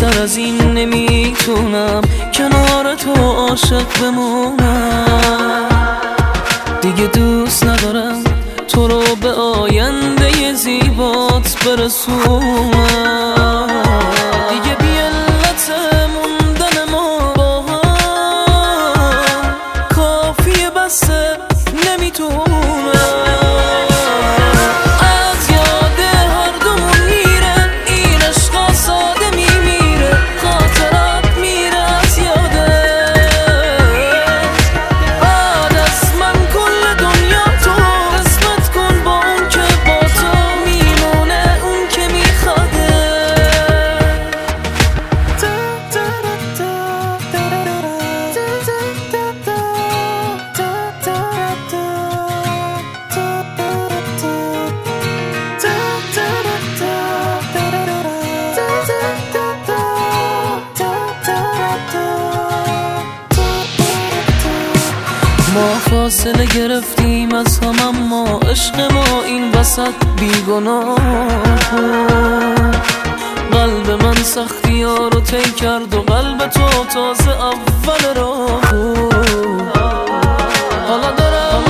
بیشتر از این نمیتونم کنار تو عاشق بمونم. دیگه دوست ندارم تو رو به آینده زیبات برسونم. دیگه بی علت موندن ما با هم کافیه بسه نمیتونم. ما فاصله گرفتیم از هم اما عشق ما این وسط بیگناه بود. قلب من سختی ها رو طی کرد و قلب تو تازه اول راه بود. حالا دارم